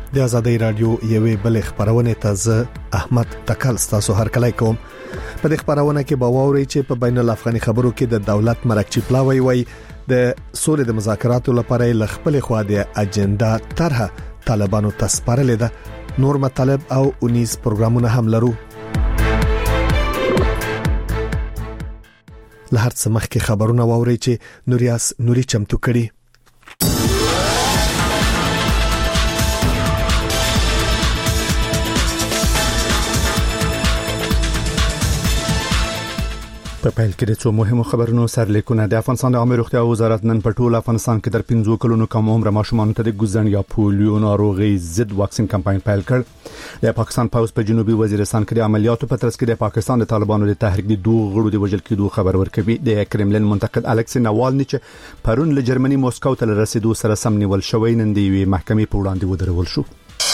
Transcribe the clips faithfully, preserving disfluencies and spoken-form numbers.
د آزادۍ رادیو یوې بل خبرونه تازه احمد تکل تاسو هر کله کوم په دې خبرونه کې باوري چې په بین الافغاني خبرو کې د دولت مرکچی پلاوي وي د سولې د مذاکراتو لپاره ل خپل خوا د اجنډا طرحه طالبانو تسپارل ده نور مطالب او انیس پروګرامونه هم لرو. له هر څه مخکې خبرونه واوري چې نوریاس نوري چمتو کړي. په پیل کې د څو مهمو خبرونو سرلیکونه. د افغانستان د عامه روغتیا وزارت نن په ټول افغانستان کې تر پنځه کلونو کم عمر ماشومانو ته د ګوزن یا پولیو ناروغي ضد واکسین کمپاین پیل کړ. د پاکستان پوز په جنوبي وزیرستان کې د عملیاتو په ترڅ کې د پاکستان د طالبانو د تحریک د دوه غړو د وژل کېدو خبر ورکوي. د کرملین منتقد الکسی ناوالنی چې پرون له جرمني موسکو ته رسیدو سره سم نیول شوی نن دی محکمې په وړاندې ودرول شو.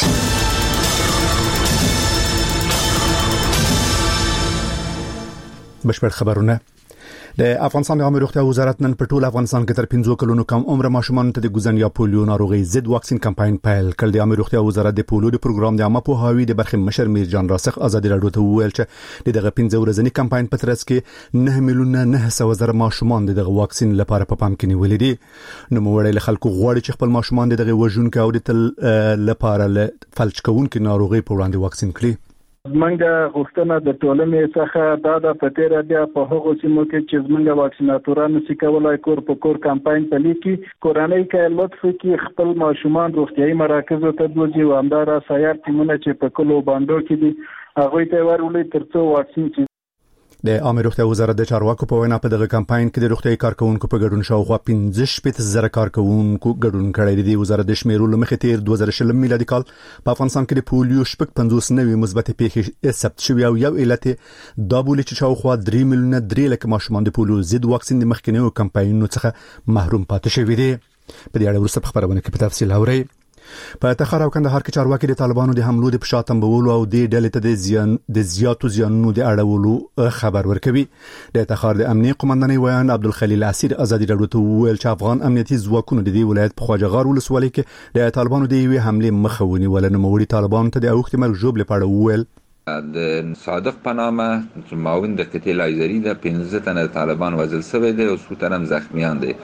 بشپړ خبرونه. د افغانستان د عامه روغتیا وزارت نن په ټول افغانستان کې تر پنځه کلونو کم عمر ماشومانو ته د ګوزن یا پولیو ناروغي ضد واکسین کمپاین پیل کړ. د عامه روغتیا وزارت د پولیو د پروګرام د عامه پوهاوي د برخې مشر میرجان راسخ آزادي راډیو ته وویل چې دغه پنځه ورځنی کمپاین په ترڅ کې نه میلیونه نه سوه زره ماشومان دغه واکسین لپاره په پام کې نیولې دي. نو موږ له خلکو غواړي چې خپل ماشومان دغه وژونکو او د تل لپاره ل فلج کوونکو ناروغي په وړاندې واکسین کړي. زمونږ غوښتنه د ټولنې څخه دا د پټیرا بیا په هغو سیمو کې چې زمونږ واکسیناتورانو چې کولای کور په کور کمپاین پلي کی کورنۍ کې لطف کې خپل ماشومان روغتيایي مراکز ته دوی و همدارا سیار ټیمونه چې په کلو باندې کې دي هغه ته ورولې ترڅو واکسین. د عامه روغتیا وزارت د چارواکو په وینا په دغه کمپاین کې د روغتيایي کارکونکو په ګډون شاوخوا پنځه شپږ زره کارکونکو ګډون کړی دی. وزارت د شمیرو لمخې تیر دوه زره شل میلادي کال په افغانستان کې د پولیو شپږ پنځوس نوي مثبت پیښې ثبت شوې او یو علت دا بولي چې شاوخوا درې میلیونه درې لک ماشومان د پولیو ضد واکسین د مخکینیو کمپاینونو څخه محروم پاتې شوي دي. په دې اړه ورسره خبرونه کې په تفصیل اورئ. په تخار او کندهار کې چارواکي د طالبانو د حملو د پښاتم بولو او د ډلې ته د زیان د زیاتو زیانونو د اړولو خبر ورکوي. د تخار د امنیه قومندانۍ ویان عبدالخلیل اسیر آزادي راډیو ته وویل چې افغان امنیتي ځواکونو د دې ولایت په خواجهغار ولسوالۍ کې د طالبانو د یوې حمله مخه ونیول. نو موړي طالبانو ته د اوښتي مرګ ژوبل په اړه وویل د صادق پنامه معاون د قتل ایزری د پنځه تنه طالبان وژل شوی دي او څو تنه زخمیان دي.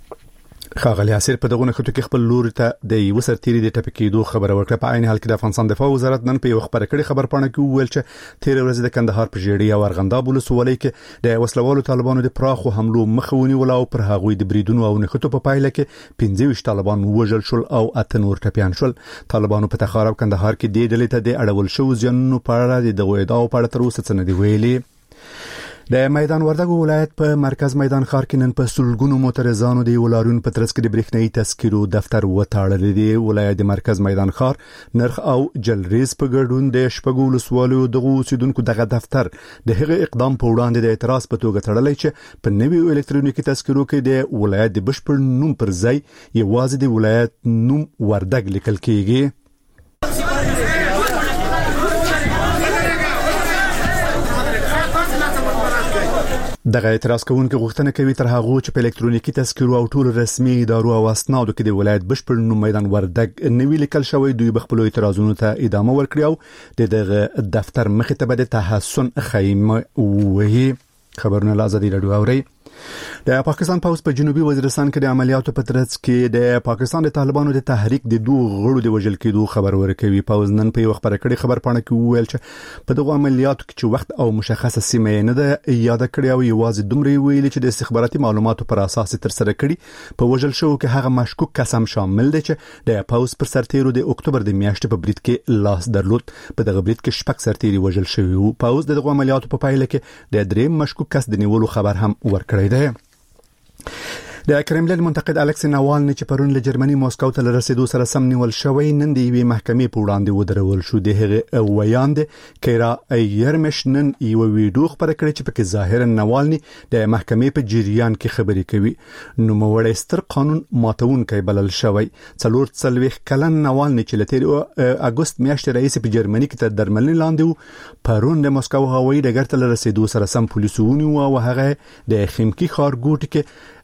خاغلی اسیر په دغه خطو کې خپل لور ته د یو سرتيري د ټپکېدو خبره ورکړه. په عین حال کې د افغانستان دفاع وزارت نن په یو خبره کړي خبر پاڼه کې ویل چې تیر ورځ د کندهار په جېړی او ارغنداب ولسوالۍ کې د وسلوالو طالبانو د پراخو حملو مخاوني ولا او پر هغوی د بریدونو او نخټو په پایله کې پنځه ویشت طالبان وژل شول او اته نور ټپيان شول. طالبانو په تخار او کندهار کې د ډلې ته د اړول شو زیانونو په اړه د دغه ادعا په اړه تر اوسه څه نه دی ویلي. د میدان وردګو ولایت په مرکز میدان ښار کې نن په سلګونو موټرزانو د ولارون په ترڅ کې د برېښنايي تذکرو دفتر وتاړل دي. ولایت د مرکز میدان ښار نرخ او جلریز په ګډون د شپږو ولسوالیو دغه اوسیدونکو دغه دفتر د هغه اقدام په وړاندې د اعتراض په توګه تړلای چې په نوي الکترونیکي تذکرو کې د ولایت د بشپړ نوم پر ځای یوازې د ولایت نوم وردګ لیکل کیږي. دغه اعتراض کوونکي غوښتنه کوي تر هغه چې په الکترونیکي تذکرو او ټول رسمي ادارو او اسنادو کې د ولایت بشپړ نوم میدان وردګ نوی لیکل شوی. دوی بخپلو اعتراضونو ته ادامه ورکړي او د دغه دفتر مخې ته به د تحسن خیمه وهي. خبرونه لازم راډیو اوري. د پاکستان پوز په جنوبي وزیرستان کې د عملیاتو په ترڅ کې د پاکستان د طالبانو د تحریک د دوه غړو د وژل کېدو خبر ورکوي. پوز نن په یو خبره کړي خبر پاڼه کې وویل چې په دغه عملیاتو کې چې وخت او مشخصه سیمه نه ده یاد کړی او یوازې دومره ویلي چې د استخباراتي معلوماتو پر اساس تر سره کړي. په وژل شو کې هغه مشکوک کسان شامل دي چې د پوز پر سرتیرو د اکتوبر د میاشتې په برید کې لاس درلود. په دغه برید کې شپږ سرتیري وژل شوي وو. پوز دغه عملیاتو په پایله کې د دریم مشکوک کس د نیولو خبر هم ورکړی دی. د کرملین منتقد الکسی ناوالنی چې پرون له جرمني موسکو ته رسیدو سره سم نیول شوی نن د یوې محکمې په وړاندې ودرول شو. د هغه ویاند کیرا ایرمش نن یو ویډیو خبره کړې چې پکې ظاهرا ناوالنی د محکمې په جریان کې خبرې کوي. نو موړ ستر قانون ماتونکي بلل شوی. څلور څلويخ کلن ناوالنی چې لته اگست میاشتې رئیس په جرمني کې تر درملنې لاندې پرون د موسکو هوایي ډګر ته رسیدو سره سم پولیسونی او هغه د خیمکی ښارګوټ کې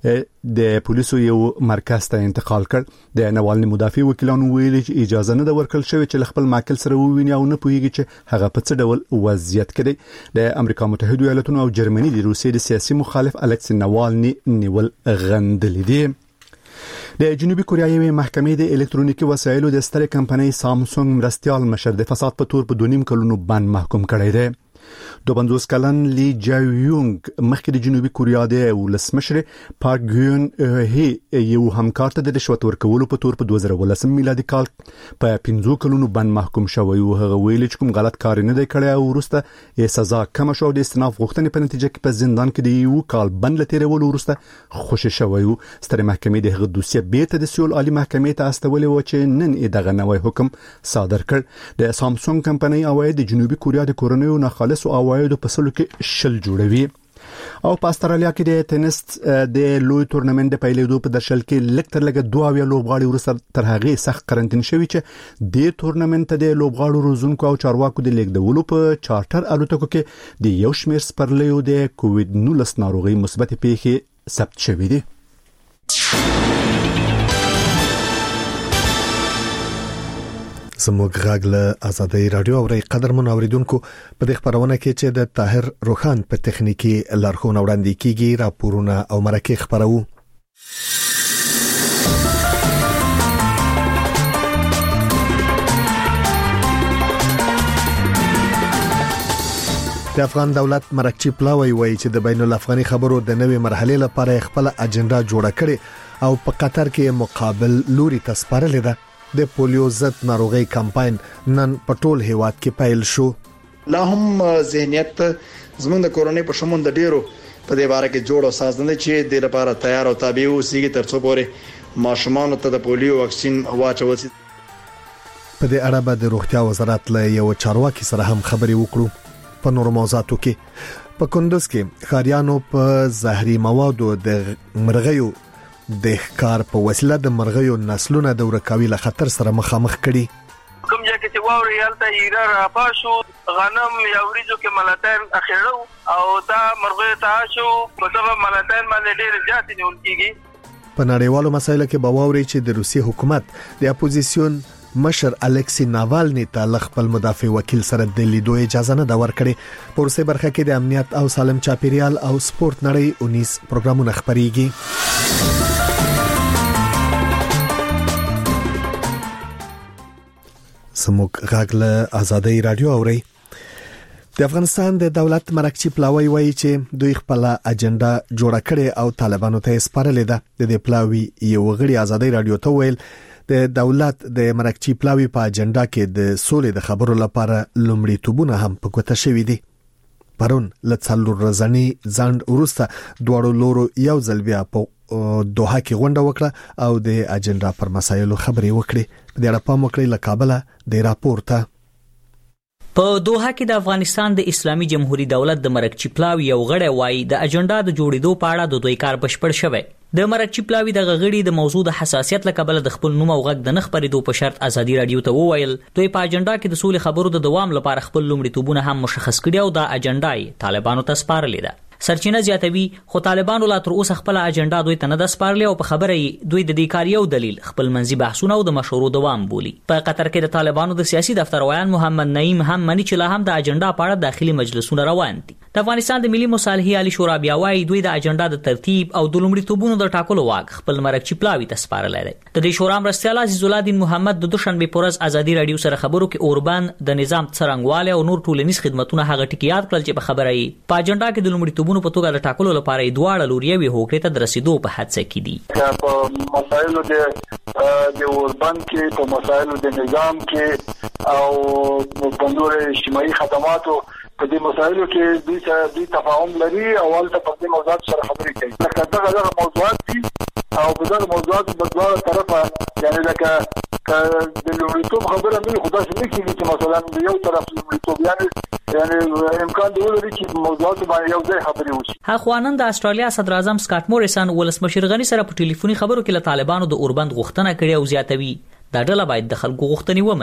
د پولیسو یو مرکز ته انتقال کړ. د نوالني مدافع وکیلانو ویلي چې اجازه نه ورکړل شوې چې خپل ماکل سره وویني او نه پوهیږي چې هغه په څه ډول وضعیت کې دی. د امریکا متحده ایالاتونو او جرمني د روسیې د سیاسي مخالف الکسی نوالني نیول غندلې دي. د جنوبي کوریا یوې محکمې د الکترونیکي وسایلو د سترې کمپنۍ سامسونګ مرستيال مشر د فساد په تور په دوه نیم کلونو بند محکوم کړی دی. دو پنځوس کلن لی جایونګ مخکې د جنوبي کوریا د ولسمشر پارک ګون هي یو همکار ته د رشوت ورکولو په تور په دوه زره ولسم میلادي کال په پنځو کلونو بند محکوم شوی او هغه ویل چې کوم غلط کار نه دی کړی او وروسته یې سزا کم شو. د استناف غوښتنې په نتیجه کې په زندان کې د یو کال بند لتیرول وروسته خوشی شوی او ستر محکمې د هغه دوسیه بیرته د سیول عالی محکمې ته استولې و چې نن یې دغه نوې حکم صادر کړ. د سامسونګ کمپنۍ اواید د جنوبي کوریا د کورنیو ناخالص او اوایدو په سلو کې شل جوړوي. او په استرالیا کې د ټینس د لوی تورنمنت د پیلېدو په درشل کې لکتر لګه دوه ویا لوبغاړي ورسره تر هغه سخت قرنټین شوی چې د تورنمنت د لوبغاړو روزونکو او چارواکو د لیکدولو په چارټر الوتکو کې د یو شمېر سپرلیو د کووډ نولس ناروغي مثبت پیښې ثبت شوې دي. زموږ غږ له آزادۍ رادیو او قدر منوریدونکو په دې خبرونه کې چې د طاهر روخان په تخنیکی لارښوونه وړاندې کیږي راپورونه او مرکه خبرو. د افغان دولت مرکچی پلاوی وایي چې د بین الافغاني خبرو د نوې مرحله لپاره خپل اجنډا جوړه کړې او په قطر کې مقابل لوري تسپارلې ده. د پولیو ضد ناروغي کمپاین نن په ټول هیواد کې پیل شو. لا هم ذهنیت زموږ د کورونې په شمول د ډیرو په دې باره کې جوړ او سازنده چې د لپاره تیار او تابع اوسېږي ترڅو پورې ماشومان ته د پولیو واکسین واچول شي. په دې اړه به د روغتیا وزارت له یو چارواکي سره هم خبري وکړو. په نورو موضوعاتو کې په کندوز کې خاریانو په زهري موادو د مرغیو د ښکار په وسیله د مرغیو نسلونه د ورکاوي له خطر سره مخامخ کړي. کوم ځای کې چې واوري هلته ایرا را پاشو غنم یا وریجو کې ملاتین اخیړو او دا مرغیو ته شو په دغه ملاتین باندې ډېر زیات نیول کیږي. په نړیوالو مسایلو کې به واوري چې د روسي حکومت د اپوزیسیون مشر الکسی ناوالني ته خپل مدافع وکیل سره د لیدو اجازه نه دا ورکړي. په روسي برخه کې د امنیت او سالم چاپیریال او سپورت نړۍ انیس پروګرامونه خبريږي. سموک غږ له آزادۍ رادیو اوري. د افغانستان د دولت مرکچی پلاوی وایي چې دوی خپل اجنډا جوړه کړې او طالبانو ته سپارلې ده. د دې پلاوی یو غړي آزادۍ رادیو ته ویل د دولت د مرکچی پلاوی په اجنډا کې د سولې د خبرو لپاره لومړیتوبونه هم په کوته شوي دي. پرون لڅلور رزنی ځند ورسته دوړو لورو یو ځل بیا په دوحه کې غونډه وکړه او د اجنډا پر مسایلو خبري وکړي. د اړه په مکړې له کابل د راپورته په دوحه کې د افغانستان د اسلامي جمهوریت دولت د مرکچی پلاوی یو غړی وایي د اجنډا د جوړېدو په اړه د دوی کار بشپړ شوی. د مرکچی پلاوی د غړي د موضوع د حساسیت لکبل د خپل نوم او غږ د نخبرېدو په شرط ازادي رادیو ته وویل دوی په اجنډا کې د سولې خبرو د دوام لپاره خپل لومړیتوبونه هم مشخص کړي او دا اجنډا طالبانو ته سپارلې ده. سرچینه زیاتوي خو طالبانو لا تر اوسه خپل اجنډا دوی ته نه د سپارلې او په خبره دوی د دې کار یو دلیل خپل منځي بحثونه او د مشورو دوام بولي. په قطر کې د طالبانو د سیاسي دفتر ویان محمد نعیم هم مني چې لا هم د اجنډا په اړه داخلي مجلسونه روان دي. د افغانستان د ملي مصالحې عالی شورا بیا وايي دوی د اجنډا د ترتیب او د لومړیتوبونو د ټاکلو واک خپل مرکچی پلاوی ته سپارلای دی. د دې شورا مرستیال عزیز الله الدین محمد د دوشنبه پورز ازادي رادیو سره خبرو کې اوربان د نظام څرنګواله او نور ټولنیز خدماتونه هغه ټکیات کړل چې په خبره یې په اجنډا کې د لومړیتوبونو په توګه د ټاکلو لپاره دواړه لوريوي هوکړې ته د رسیدو په هڅه کې دي. په مسایلو د د اوربان کې په مسایلو د نظام کې او په نور اجتماعي خدماتو په دې مسایلو کې دوی ته دوی تفاهم لري او ولته په دې موضوعات سره خبرې کوي. لکه دغه دغه موضوعات دي او په دغه موضوعات په دواړو طرفه یعنی لکه د لومړیتوب خبره مې خو داسې نه کېږي چې مثلا یو طرف لومړیتوب یعنی یعنی امکان دی ولري چې موضوعات باندې یو ځای خبرې وشي. هغوانن د استرالیا صدر اعظم سکاټ موریسن ولسمشر غنی سره په ټلیفوني خبرو کې له طالبانو د اوربند غوښتنه کړې او زیاتوي دا ډله باید د خلکو غوښتنې ومني.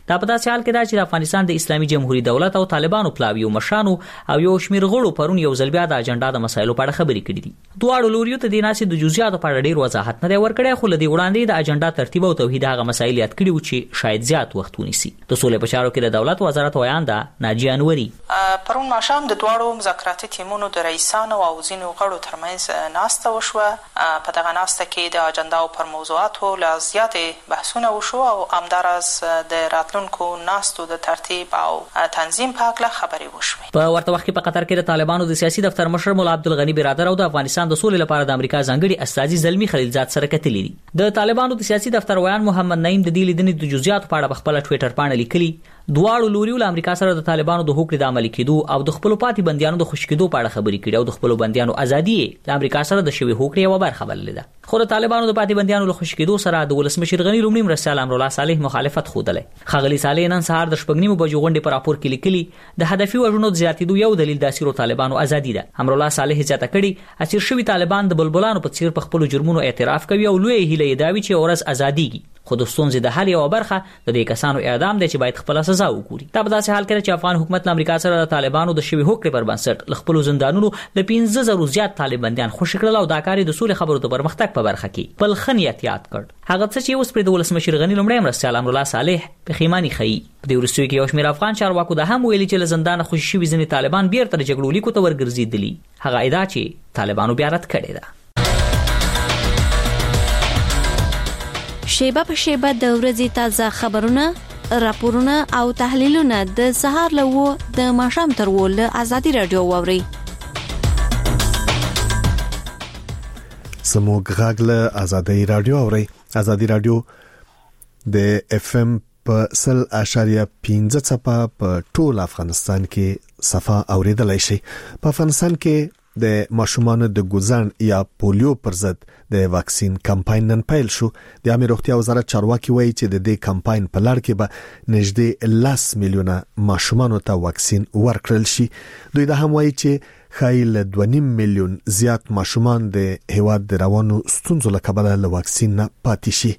دا په داسې حال کې دا چې د افغانستان د اسلامي جمهوریت دولت او طالبانو پلاویو مشانو او یو شمیر غړو پرون یو ځل بیا د اجنډا د مسایلو په اړه خبرې کړې دي. دواړو لوریو ته د ناسې د جزئیاتو په اړه ډیر وضاحت نه دی ورکړی، خو لدی وړاندې د اجنډا ترتیب او توحید هغه مسایل یاد کړي و چې شاید زیات وخت ونیسي. د سولې په چارو کې د دولت وزارت ویان ده ناجیه انوري. پرون ماښام د دواړو مذاکراتي ټیمونو د رئیسانو او ځینو غړو ترمنځ ناسته وشوه. په دغه ناسته کې د اجنډاو پر موضوعاتو لا زیاتې بحثونه وشو او همداراز د راتلونکو ناستو د ترتیب او تنظیم په اړه خبرې وشوې. په ورته وخت کې په قطر کې د طالبانو د سیاسي دفتر مشر مولا عبدالغنی برادر او د افغانستان د سولې لپاره د امریکا ځانګړي استازي زلمی خلیلزاد سره کتلي دي. د طالبانو د سیاسي دفتر ویان محمد نعیم د دې لیدنې د جزئیاتو په اړه خپل ټوئیټر باندې لیکلي. دواړو لوریو له امریکا سره د طالبانو د هوکړې د عملي کېدو او د خپل پاتې بندیانو د خوشی کېدو په اړه خبرې کړې او د خپل بندیانو ازادي د امریکا سره د شوی هوکړې یو برخه بللې ده. خو د طالبانو د پاتې بندیانو له خوشی کېدو سره د ولسمشر غنی لومړي مرستیال امرالله صالح مخالفت خوده. خغلی صالح نن سهار د شپږ نیمو بجو غونډې پر راپور کې لیکلي د هدفي وژنو د زیاتېدو یو دلیل د اسیرو طالبانو ازادي ده. امرالله صالح زیاته کړي اسیر شوی طالبان د بلبلانو په څیر په خپل جرمونو اعتراف کوي او لوی هیله یې دا وي چې ورځ ازاديږي، خو د ستونزې د حل یو برخه د دې کسانو اعدام دی چې باید خپل سزا وګوري. دا په داسې حال کې چې افغان حکومت له امریکا سره د طالبانو د شوی هوکړې پر بنسټ خپل زندانونو ل پنځه زره زیات طالباندیان خوشی کړل او دا کار د سولې خبرو ته پرمختګ په برخه کې بل خنیت یاد کړ. هغه څه چې اوس پر د ولسمشر غنی لومړی مرستیال امرالله صالح په خیمانی خي په دې ورستیو کې یو شمېر افغان چارواکو د هم ویلي چې له زندان خوشی شوي ځینې طالبان بیرته د جګړو لیکو ته ورګرځېدلي. هغه ادعا چې طالبانو بیا رد کړې ده. شیبه په شیبه د ورځې تازه خبرونه، راپورونه او تحلیلونه د سهار له و د ماښام تر و له ازادي رادیو واوري. سموږ غږ له ازادي رادیو اوري. ازادي رادیو د اف ام په سل اشاریه پنځه څپه په ټول افغانستان کې صفه اوریدلای شي. په افغانستان کې د ماشومان د ګوزن یا پولیو پر ضد د واکسین کمپاین نن پیل شو. د عامه روغتیا وزارت چارواکي وایي چې د دې کمپاین په لړ کې به نږدې لاس میلیونه ماشومان ته واکسین ورکړل شي. دوی دا هم وایي چې خایل دوه نیم میلیون زیات ماشومان د هیواد د روانو ستونزو له کبله له واکسین نه پاتې شي.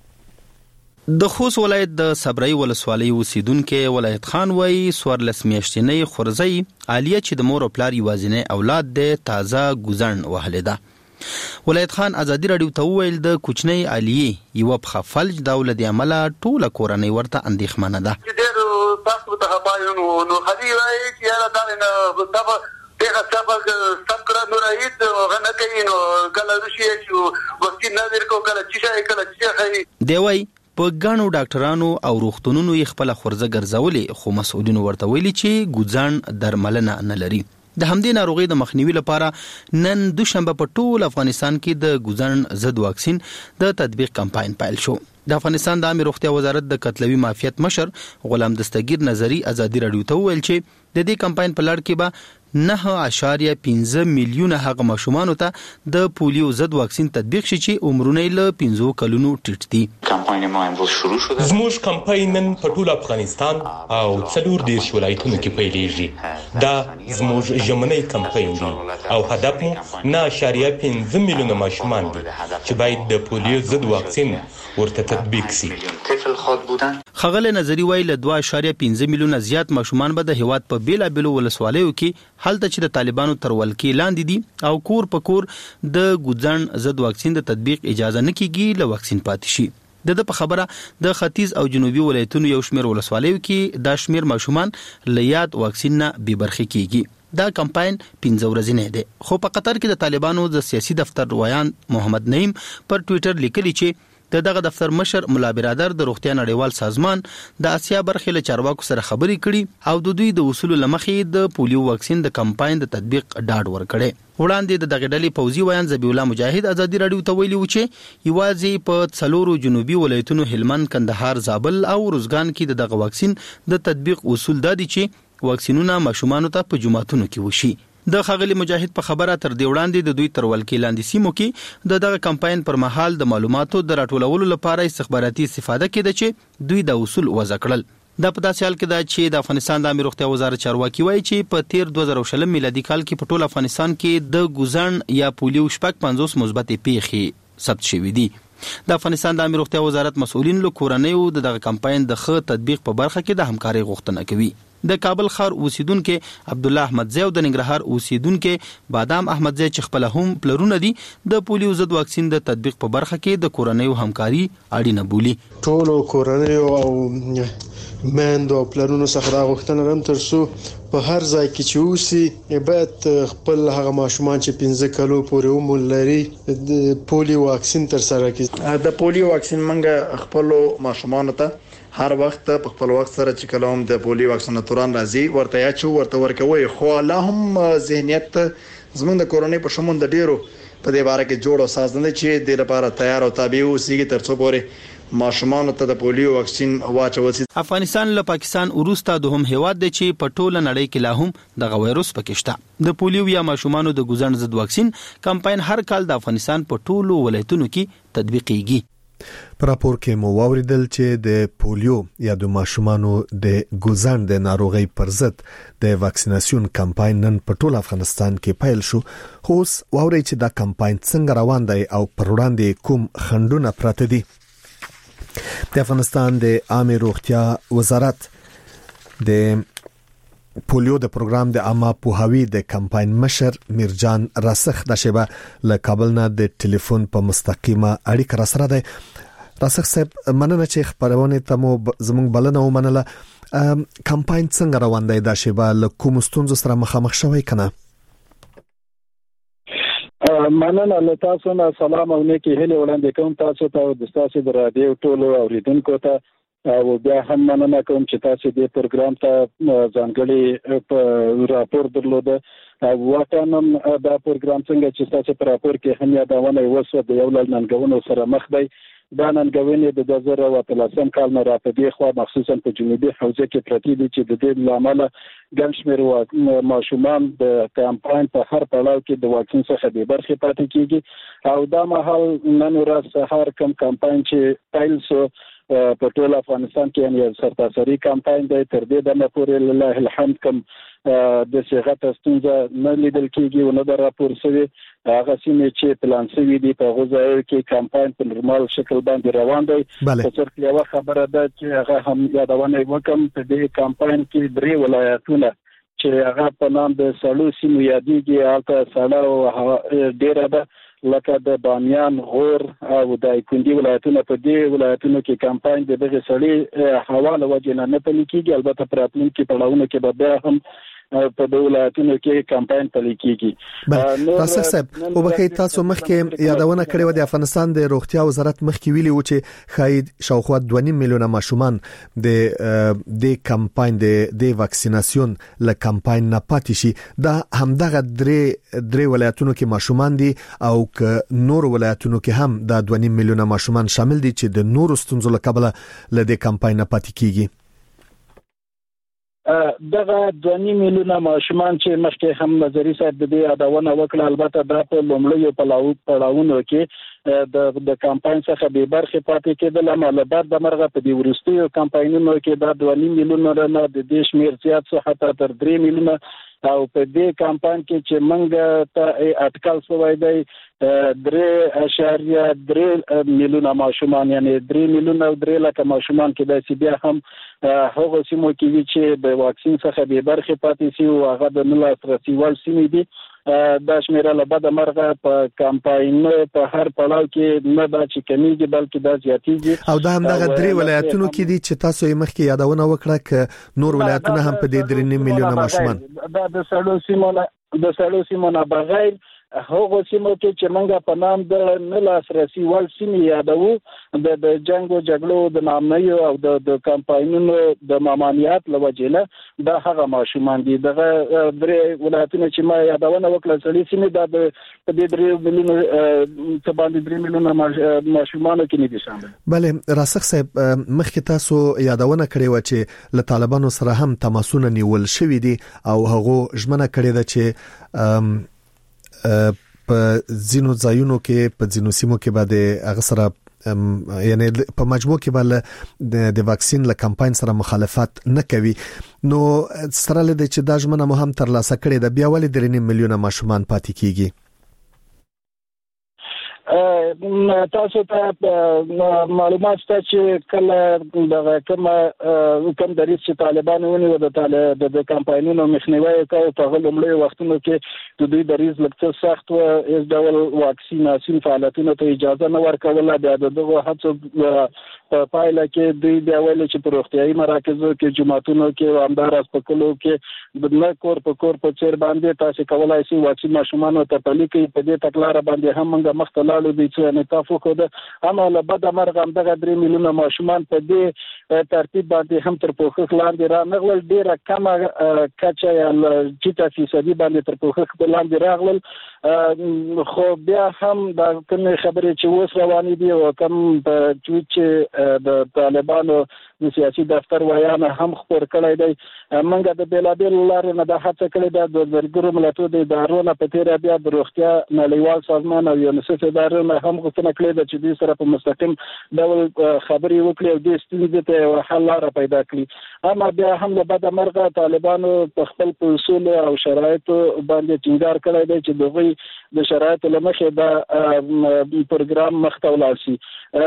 د خوست ولایت د صبري ولسوالۍ اوسیدونکو ولایت خان وایي سوارلس میاشتنۍ خورزۍ عالیه چې د مور او پلار یوازینی اولاد د تازه ګوزن وهلې ده. ولایت خان ازادي رادیو ته وویل د کوچنۍ عالیه یو په فلج دولت عمله ټوله کورنۍ ورته اندېښمنه ده. ډېر تاسو ته هپایو نو خدي راي چې یاره دا نه دغه دغه سبق سبق نو راید غنه کوي نو کله رشي چې وختي نه ورکو کله چې کله چې دی وایي په ګڼو ډاکټرانو او روغتونونو یې خپل خورزه ګرځولې، خو مسؤلین ورته ویلي چې ګوزن درملنه نه لري. د همدې ناروغي د مخنیوي لپاره نن دوشنبه په ټول افغانستان کې د ګوزن ضد واکسین د تطبیق کمپاین پیل شو. د افغانستان د عامه روغتیا وزارت د قتلوي معافیت مشر غلام دستگیر نظری ازادي رادیو ته ویل چې د دې کمپاین په لړ کې به نه اشاریه پنځه میلیونه هغه ماشومان ته د پولیو ضد واکسین تطبیق شي چې عمرونه له پنځو کلونو ټیټ دي. کمپاین ما امروز شروع شده. زموږ کمپاین نن په ټول افغانستان او څلور دیرش ولایتونو کې پیلېږي. دا زموږ ژمنی کمپاین دی او هدف مو نه اشاریه پنځه میلیونه ماشومان دي چې باید د پولیو ضد واکسین ورته تطبیق شي. خغل نظری ویل له دوه اشاریه پنځه میلیونه زیات ماشومان به د هیواد په بیلابیلو ولسوالیو کې حالت چې د طالبانو تر ولکې لاندې دي او کور په کور د ګوزن ضد واکسین د تطبیق اجازه نه کیږي له واکسین پاتې شي. د د په خبره د ختیځ او جنوبي ولایتونو یو شمیر ولسوالیو کې دا شمیر ماشومان له یاد واکسین نه بې برخې کیږي. دا کمپاین پنځه ورځې دی. خو په قطر کې د طالبانو د سیاسي دفتر ویان محمد نعیم پر ټوئیټر لیکلي چې د دغه دفتر مشر مولا برادر د روغتیا نړیوال سازمان د اسیا برخې له چارواکو سره خبرې کړي او د دوی د اصولو لمخې د پولیو واکسین د کمپاین د تطبیق ډاډ ورکړي. وړاندې د دغه ډلې پوځي ویان ذبیح الله مجاهد ازادي رادیو ته ویلي و چې یوازې په څلورو جنوبي ولایتونو هلمند، کندهار، زابل او روزګان کې د دغه واکسین د تطبیق اصول دا دي چې واکسینونه ماشومان ته په جماعتونو کې وشي. د خغلی مجاهد په خبره تر دی وړاندې د دوی تر ولکې لاندې سیمو کې د دغه کمپاین پر مهال د معلوماتو د راټولولو لپاره استخباراتي استفاده کېده چې دوی د اصول وضع کړل. دا په داسې حال کې ده چې د افغانستان د عامه روغتیا وزارت چارواکي وایي چې په تیر دوه زره شل میلادي کال کې په ټول افغانستان کې د ګوزن یا پولیو شپږ پنځوس مثبتې پیښې ثبت شوې دي. د افغانستان د عامه روغتیا وزارت مسؤلین له کورنیو د دغه کمپاین د ښه تطبیق په برخه کې د همکارۍ غوښتنه کوي. د کابل ښار اوسیدونکو عبد الله احمدزی او د ننګرهار اوسیدونکو بادام احمدزی چې خپل هم پلرونه دي د پولیو ضد واکسین د تطبیق په برخه کې د کورنیو همکاري اړینه بولي. ټول کورنیو او مند او پلرونو څخه دا غوښتنه لرم ترڅو په هر ځای کې چې اوسي باید خپل هغه ماشومان چې پنځه کالو پورې عمر لري د پولیو واکسین تر سره کړي. د پولیو واکسین منګه خپل ماشومان ته هر وخت په خپل وخت سره چې کلام د پولیو واکسیناتوران راځي ورته یا چې ورته ورکوي خو لا هم ذهنیت زموږ د کورونی په شمول د ډیرو په دې باره کې جوړ او سازنده چې د لپاره تیار او تابع اوسېږي ترڅو پورې ماشومان ته د پولیو واکسین واچول شي. افغانستان له پاکستان وروسته دوهم هیواد دی چې په ټوله نړۍ کې لا هم دغه وایروس پکې شته. د پولیو یا ماشومانو د ګوزن ضد واکسین کمپاین هر کال د افغانستان په ټولو ولایتونو کې تطبیقیږي. په راپور کې مو واوریدل چې د پولیو یا د ماشومانو د ګوزن د ناروغي پر ضد د واکسیناسیون کمپاین نن په ټول افغانستان کې پیل شو. خو اوس واوري چې دا کمپاین څنګه روان دی او پر وړاندې کوم خنډونه پراته دي. د افغانستان د عامه روغتیا وزارت د پولیو د پروګرام د عامه پوهاوی د کمپاین مشر میرجان راسخ د شبا له کابل نه د ټلیفون په مستقیمه اړیکه را سره ده. راسخ صاحب مننه چې خبرونه ته مو زموږ بلنه ومنله. کمپاین څنګه روان دی د شبا له کوم ستونزو سره مخامخ شوی کنه؟ مننه له تاسو نه سلام او نیکی هیله وړاندې کوم تاسو ته او د تاسو د رادیو ټولو اوریدونکو ته او بیا هم مننه کوم چې تاسو د پروګرام ته ځانګړي راپور درلوده. واټانم دا پروګرام څنګه چې تاسو په راپور کې هم یادونه وسو د یو لړ ننګونو سره مخ دی. دا ننګونې د دوه زره او اتلسم کال نه راپدې خو مخصوصا په جنوبي حوزه کې پرتی دي چې د دې لامل ګڼ شمېر ماشومان د کمپاین په هر پړاو کې د واکسین څخه بې برخې پاتې کیږي او دا مهال نن ورځ سهار کوم کمپاین چې پیل شو په ټول افغانستان کې یعنی سرتاسري کمپاین دی تر دې دمه پورې لله الحمد کوم د صحت ستونزه نه لیدل کیږي او نه د راپور شوی. هغه سیمې چې پلان شوی دي په غوځایو کې کمپاین په نورمال شکل باندې روان دی. په څیر کې یو خبره ده چې هغه هم یادونه وکم په دې کمپاین کې درې ولایتونه چې هغه په نام د سړو سیمو یادېږي هغه سړو ډیره ده لکه د بامیان غور او د کندي ولایتونو په دې ولایتونو کې کمپاین د دغه سړي حواله وجه نه نه پلي کیږي. البته پر راتلونکي پړاوونه کې به بیا هم په دې ولایتونو کې کمپاین پلي کیږي. راسخ صاحب او بخیر تاسو مخکې یادونه کړې و د افغانستان د روغتیا وزارت مخکې ویلي و چې خاید شاوخوا دوه نیم میلیونه ماشومان د د کمپاین د د واکسیناسیون له کمپاین نه پاتې شي. دا همدغه درې درې ولایتونو کې ماشومان دي او ک نور ولایتونو کې هم دا دوه نیم میلیونه ماشومان شامل دي چې د نورو ستونزو له کبله له د کمپاین نه پاتې کیږي. دغه دوه نیم میلیونه ماشومان چې مخکې هم نظری صاحب د دې یادونه وکړه البته دا په لومړیو پړاوونو کې د د کمپاین څخه به برخه پاتې کېدل عمل بعد د مرغه په دې ورستیو کمپاینونو کې دا دوه نیم میلیونه نه د دې شمیر زیات څه حتی تر درې میلیونه او په دې کمپاین کې چې منګه ته اټکل شوی دی درې اشاریه درې میلیونه ماشومان یعنی درې میلیونه او درې لکه ماشومان کې د سی بیا هم هغه سیمو کې چې د واکسین څخه به برخه پاتې شي او هغه د نلا رسیوال سیمې دي. دا شمیره له بعد مرغه په کمپاین په هر پړاو کې نه دا چې کمیږي بلکې دا زیاتیږي او دا هم دغه درې ولایتونو کې دي چې تاسو یې مخکې یادونه وکړه ک نور ولایتونه هم په دې درې میلیونه ماشومان دا د سړو سیمونه د سړو سیمونه بغیر هغه سیمو کې چې منګه په نام د نلاس رسیوال سیمې یادو د د جنگ او جګړو د نامنیو او د د کمپاینونو د مامانیات لوجینه دا هغه ماشومان دي دغه درې ولایتونه چې ما یادونه وکړه سړي سیمې د په دې درې میلیونه څه باندې درې میلیونه ماشومان کې نه دي شامل. بله راسخ صاحب مخکې تاسو یادونه کړې و چې له طالبانو سره هم تماسونه نیول شوې دي او هغه ژمنه کړې ده چې په ځینو ځایونو کې په ځینو سیمو کې باندې هغه سره یعنی په مجموع کې بل د واکسین له کمپاین سره مخالفت نه کوي. نو سره لدې چې دا ژمنه مو هم ترلاسه کړې ده بیا ولې درې میلیونه ماشومان پاتې کیږي؟ تاسو ته معلومات شته چې کله د کوم کوم دریس چې طالبان ونیو د طالب د کمپاینونو مخنیوي کوي په غلمړي وختونو کې د دوی دریس لکه سخت او اس ډول واکسیناسیون فعالیتونو ته اجازه نه ورکوله. بیا دغه هڅو په پایله کې دوی بیا ویل چې په روغتيایي مراکزو کې جماعتونو کې همدار هسپتالو کې د نه کور په کور په چیر باندې تاسو کولای شئ واکسین ماشومان ته پلي کې په دې تکلار باندې هم موږ مختلالو دي چې انعطاف وکړو. اما له بده مرغ هم دغه درې میلیونه ماشومان په دې ترتیب باندې هم تر پوښښ لاندې را نغلل. ډیره کمه کچه یا چې فیصدي باندې تر پوښښ لاندې راغلل. خو بیا هم دا کوم خبرې چې اوس روانې دي او کوم چې د طالبانو د سیاسي دفتر ویانه هم خبر کړی دی. موږ د بیلابیل لارو نه د هڅه کړې ده د ورګرو ملتونو د ادارو نه په تیر بیا د روغتیا نړیوال سازمان او یونیسف ادارو نه هم غوښتنه کړې ده چې دوی سره په مستقیم ډول خبرې وکړي او د ستونزې ته حل لاره پیدا کړي. اما بیا هم له بده مرغه طالبانو په خپل اصول او شرایطو باندې ټینګار کړی دی چې دغه د شرایطو له مخې دا پروګرام مخته ولاړ شي.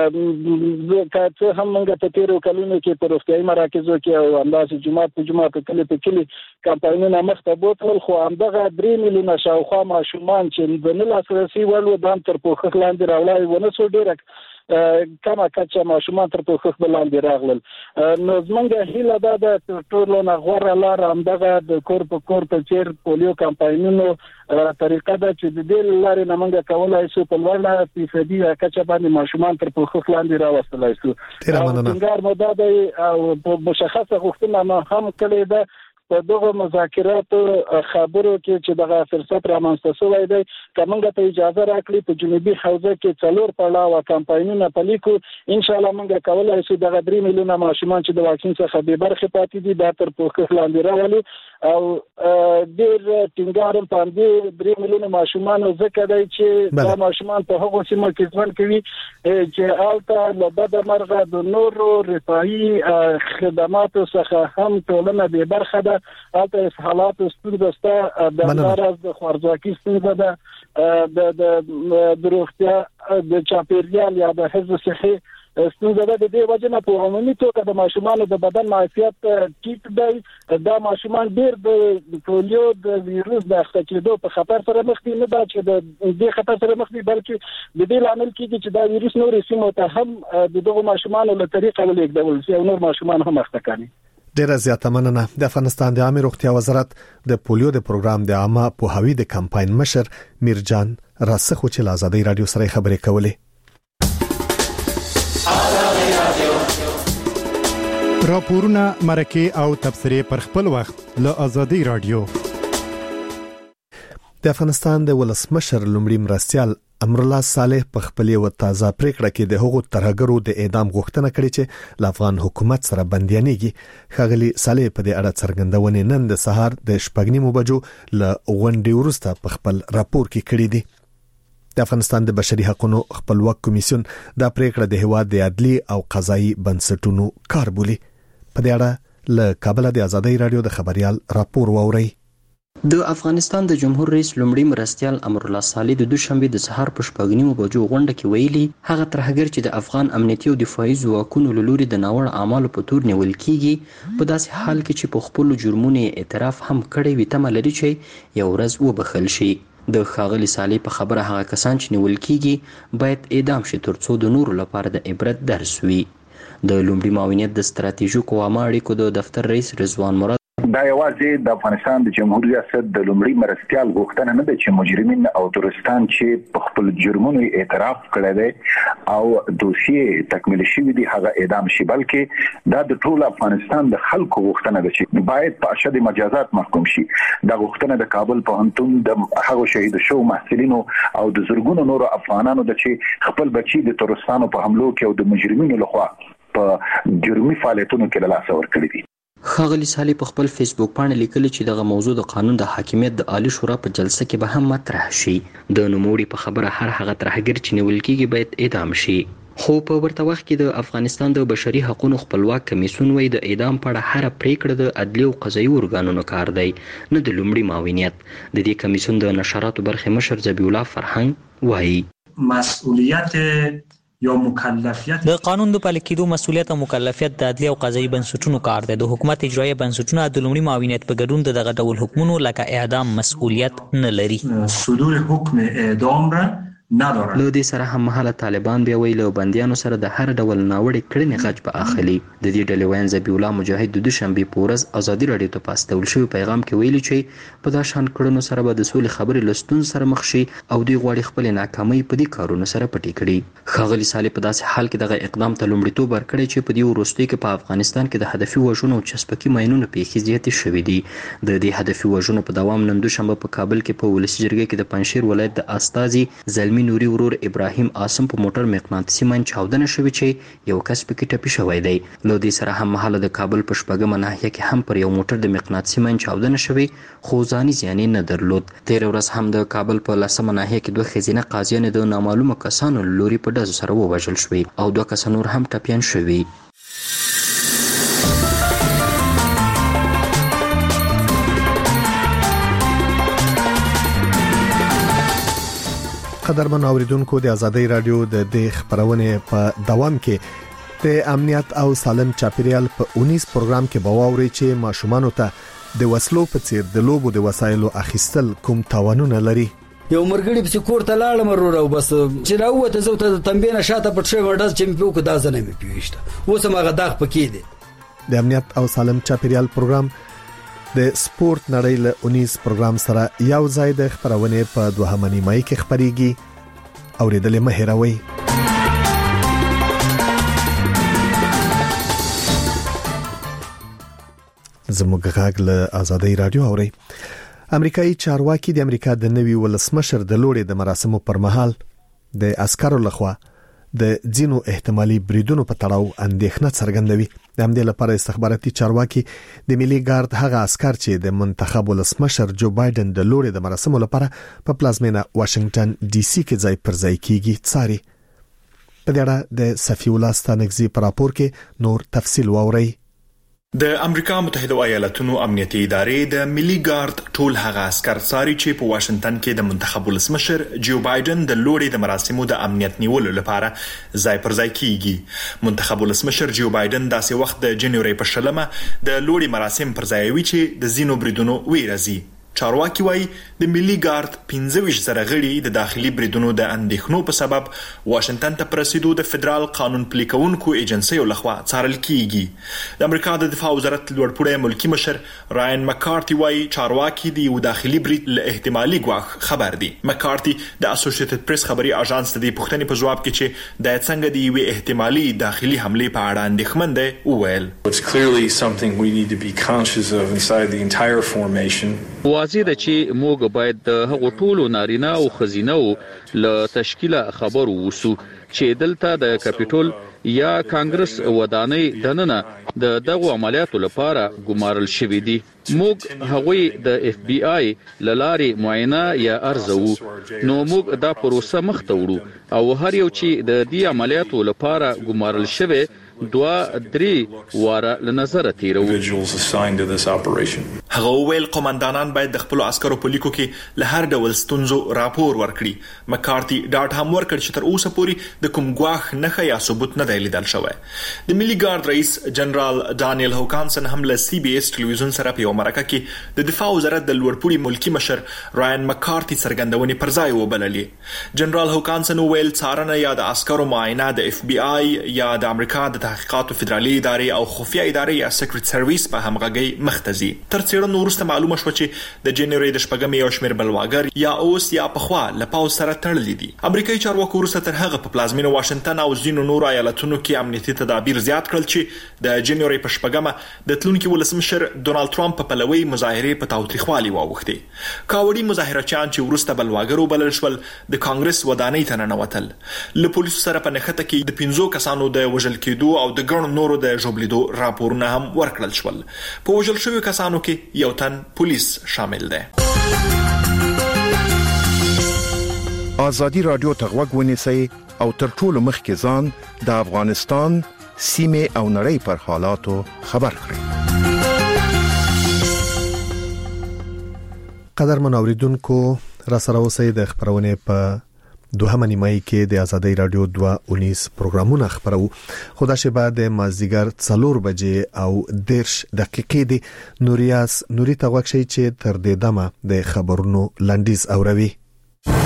که هم موږ په تیرو کلونو کې په روغتیایي مراکزو کې او همداسې جومات په جومات په کلي په کلي کمپاینونه مخته بوتل، خو همدغه درې میلیونه شاوخوا ماشومان چې د نه لاسرسي وړ وو دا هم تر پوښښ لاندې راوړی ونه څو ډېره کمه کچه ماشومان تر پوښښ لاندې راغلل. نو زموږ هیله دا ده تر ټولو نه غوره لاره همدغه د کور په کور په څېر پولیو کمپاینونو طریقه ده چې د دې لارې نه موږ کولی شو په لوړه فیصدي کچه باندې ماشومان تر پوښښ لاندې راوستلی شو. ټینګار مو دا دی او په مشخصه غوښتنه مو هم کړې ده په دغه مذاکراتو خبرو کې چې دغه فرصت رامنځته شوی دی. که موږ ته اجازه راکړي په جنوبي حوزه کې څلور پړاوه کمپاینونه پلي کړو، انشاءالله موږ کولی شو دغه درې میلیونه ماشومان چې د واکسین څخه بې برخې پاتې دي دا تر پوښښ لاندې راولو. او ډېر ټینګار هم په همدې درې میلیونه ماشومانو ځکه دی چې دا ماشومان په هغو سیمو کې ژوند کوي چې هلته له بده مرغه د نورو رفاهي خدماتو څخه هم ټولنه بې برخه ده. هلته اسهالاتو ستونزه شته، د همداراز د خوارځواکي ستونزه ده، د روغتیا د چاپیریال یا د حفظ صحي ستونزه ده. د دې وجه نه په عمومي توګه د ماشومانو د بدن معافیت ټیټ دی. دا ماشومان ډېر د پولیو د ویروس د اخته کېدو په خطر سره مخ دي، نه دا چې د دې خطر سره مخ دي بلکې د دې لامل کېږي چې دا ویروس نورې سیمو ته هم د دغو ماشومانو له طریقه ولېږدول شي او نور ماشومان هم اخته کوي. ډیره زیاته مننه. د افغانستان د عامه روغتیا وزارت د پولیو د پروګرام د عامه پوهاوی د کمپاین مشر میرجان راسخو چې له آزادۍ رادیو سره خبرې کولې. راپورونه مرکه او تبصره پر خپل وخت له آزادۍ رادیو. د افغانستان د ولسمشر لومړي مرستيال امرالله صالح په خپل یو تازه پریکړه کې د هغو ترهګرو د اعدام غوښتنه کړې چې له افغان حکومت سره بنديانېږي. ښاغلي صالح په دې اړه څرګندونه نن د سهار د شپږ نیمو بجو له غونډې وروسته په خپل راپور کې کړې دي. د افغانستان د بشري حقوقو خپلواک کمیسیون دا پریکړه د هواد د عدلي او قضایي بنسټونو کار بولي. په دې اړه له کابل د آزادۍ رادیو د خبريال راپور ووري. د افغانستان د جمهور رئیس لومړي مرستيال امرالله صالح د دوشنبه د سهار په شپږ نیمو بجو غونډه کې ویلي هغه ترهګر چې د افغان امنیتي او دفاعي ځواکونو له لوري د ناوړه اعمالو په تور نیول کیږي په داسې حال کې چې په خپل جرمونو اعتراف هم کړی وي تمه لري چې یو ورځ وبخښل شي. د ښاغلي صالح په خبره هغه کسان چې نیول کیږي باید اعدام شي ترڅو د نورو لپاره د عبرت درس وي. د لومړي معاونیت د ستراتیژیکو عامه اړیکو د دفتر رئیس رضوان مراد دا یوازې د افغانستان د جمهوریت ریاست د لومړي مرستيال غوښتنه نه ده چې مجرمین او تورستان چې په خپل جرمونو اعتراف کړی دی او دوسیه تکمیل شوی دی هغه اعدام شي، بلکې دا د ټول افغانستان د خلکو غوښتنه ده چې باید په اشد مجازات محکوم شي. دا غوښتنه د کابل پوهنتون د هغو شهید شو محصلینو او د زرګونو نورو افغانانو د چې خپل بچي د تورستانو په حملو کې او د مجرمینو لخوا په جرمي فعالیتونو کې له لاسه ورکړي دي. ښاغلي صالح په خپل فیسبوک باندې لیکلي چې دغه موضوع د قانون د حاکمیت د عالی شورا په جلسه کې به هم مطرح شي. د نوموړي په خبره هر هغه ترهګر چې نیول کېږي باید اعدام شي. خو په ورته وخت کې د افغانستان د بشري حقوقو خپلواک کمیسیون وایي د اعدام په اړه هر پریکړه د عدلي او قضایي ارګانونو کار دی، نه د لومړي معاونیت. د دې کمیسیون د نشراتو برخه مشر ذبیح الله فرهنګ وایي مسئولیت یا مکلفیت د قانون د پلي کېدو مسؤلیت او مکلفیت د عدلي او قضایي بنسټونو کار دی. د حکومت اجرایي بنسټونه د لومړي معاونیت په ګډون د دغه ډول حکمونو لکه اعدام مسؤلیت نه لري. صدور حکم اعدام را نداره. له دې سره هم مهاله طالبان بیا ویل او بنديانو سره د هر ډول ناوړه کړنې غږ په اخلي. د دې ډلې وین ذبیح الله مجاهد د دوشنبه په ورځ ازادي رادیو ته پاستول شوی پیغام کې ویلي چې په دا شان کړنو سره به د سولې خبرې لستون سره مخ شي او دوی غواړي خپل ناکامۍ په دې کارونو سره پټې کړي. ښاغلي صالح په داسې حال کې دغه اقدام ته لومړیتوب ورکړی چې په دې وروستیو کې په افغانستان کې د هدفي وژنو او چسپکي ماینونو پیښې زیاتې شوې دي. د دې هدفي وژنو په دوام نن دوشنبه په کابل کې په ولسي جرګه کې د پنجشیر ولایت د استازي زلمی نوري ورور ابراهیم عاصم په موټر مقناطیسي ماین چاودنه شوې چې یو کس پکې ټپي شوی دی. له دې سره هم مهاله د کابل په شپږمه ناحیه کې هم پر یو موټر د مقناطیسي ماین چاودنه شوې خو ځاني زیان نه درلود. تیر ورځ هم د کابل په لسمه ناحیه کې دوه ښځینه قاضیان د نامعلومه کسانو لوري په ډزو سره ووژل شوې او دوه کسان نور هم ټپیان شوي. قدرمن اوریدونکو د ازادۍ رادیو د دې خبرونه په دوام کې د امنیت او سالم چاپیریال په اونیس پروګرام کې بواوري چې ماشومان ته د وسلو په څیر د لوبو د وسایلو اخیستل کوم تاوانونه لري. یو مرګړي په کور ته لاړم ورور او بس چې راوته زه ته تنبینه شاته پټ شوی ورډز چې په کو دا ځنه مې پیوښته اوس هغه داغ پکې دي. د امنیت او سالم چاپیریال پروګرام د سپورت نړۍ له اونیس پروګرام سره یو ځای د خبرونه په دوهمه نیمه کې خبريږي اوریدل مه هېروئ. زموږ غږ له ازادۍ رادیو اوري. امریکایي چارواکي د امریکا د نوي ولسمشر د لوړې د مراسمو پر مهال د عسکرو لخوا د ځینو احتمالي بریدونو په تړاو اندېښنه څرګندوي. د همدې لپاره استخباراتي چارواکي د ملي ګارد هغه عسكر چې د منتخب ولسمشر جو بایدن د لوړې د مراسمو لپاره په پلازمینه واشنگټن ډي سي کې ځای پر ځای کیږي څاري. په دې اړه د صفي الله ستانکزي په راپور کې نور تفصیل واوري. د امریکا متحده ایالاتونو امنیتي ادارې د ملي ګارد ټول هغه عسكر څاري چې په واشنگټن کې د منتخب ولسمشر جو بایدن د لوړې د مراسمو د امنیت نیولو لپاره ځای پر ځای کیږي. منتخب ولسمشر جو بایدن داسې وخت د جنوري په شلمه د لوړې مراسم پر ځای وی چې د زینو بریدونو ویرازي. چارواکي وایي د ملي ګارد پنځه ویشت زره غړي د داخلي بریدونو د اندېښنو په سبب واشنگټن ته پرسیدو د فدرال قانون پلي کوونکو ایجنسیو لخوا څارل کیږي. د امریکا د دفاع وزارت لوړپوړی ملکی مشر راین مکارتي وایي چارواکي د یو داخلي برید له احتمالي ګواښ خبر دي. مکارتي د اسوسییټډ پریس خبري اژانس ته د پوښتنې په جواب کې چې د څنګه د یو احتمالي داخلي حمله په اړه اندېښمن دي وویل. It's clearly something we need to be conscious of inside the entire formation. واضح ده چې موږ باید د هغو ټولو نارینه او ښځینه له تشکیله خبر ووسو چې دلته د کاپیټول یا کانګرس ودانۍ دننه د دغو عملیاتو لپاره ګمارل شوې دي. موږ هغوی د اف بی آی لارې معاینه یا ارزو نو موږ دا پروسه مخ ته وړو او هر یو چې د دې عملیاتو لپاره ګمارل شوی دوا درې واره لنظر تیرو. هغه ویل قومندانان باید د خپل عسکرو په لیکو کې له هر ډول ستونزو راپور ورکړي. مکارتي ډاټ هم ورکړ چې تر اوسه پورې د کوم ګواښ نه یا ثبوت نه دی لیدل شوی. د ملي ګارد رئیس جنرال دانیل هوکانسن هم له سی بي اس ټلویزیون سره په یو مرکه کې د دفاع وزارت د لوړپوړي ملکی مشر راین مکارتي څرګندونې پر ځای وبللې. جنرال هوکانسن ویل څارنه یا د عسکرو معاینه د اف بي آی یا د امریکا د تحقیقاتو فدرالي ادارې او خفیه ادارې یا سیکریټ سرویس په همغږي مختزي. تر څېړنو وروسته معلومه شوه چې د جنوري د شپږمې یو شمېر بلواګر یا اوس یا پخوا له پاوځ سره تړلي دي. امریکایي چارواکو وروسته تر هغه په پلازمینه واشنگټن او ځینو نورو ایالتونو کې امنیتي تدابیر زیات کړل چې د جنوري په شپږمه د تلونکي ولسمشر ډونالد ټرمپ په پلوي مظاهره په تاوتریخوالي واوښتي. کاوړي مظاهرچیان چې وروسته بلواګر وبلل شول د کانګرس ودانۍ ته ننوتل. له پولیسو سره په نښته کې د پنځو کسانو د وژل کېدو او د ګڼو نورو د ژوبلیدو راپورونه هم ورکړل شول. په وژل شویو کسانو کې یو تن پولیس شامل دی. ازادي رادیو ته غوږ ونیسئ او تر ټولو مخکې ځان د افغانستان سیمه او نړۍ پر حالاتو خبر کړئ. قدرمن اوریدونکو را سره اوسئ د خبرونه په دوهمه نیمه کې د آزادۍ رادیو دوه اونیس پروګرامونه خبرو خدا شبا د مازیګر څلور بجې او دیرش دقیقې دی نوریاس نوري تغوښی چې تر دې دمه د خبرونو لنډیز اوروي.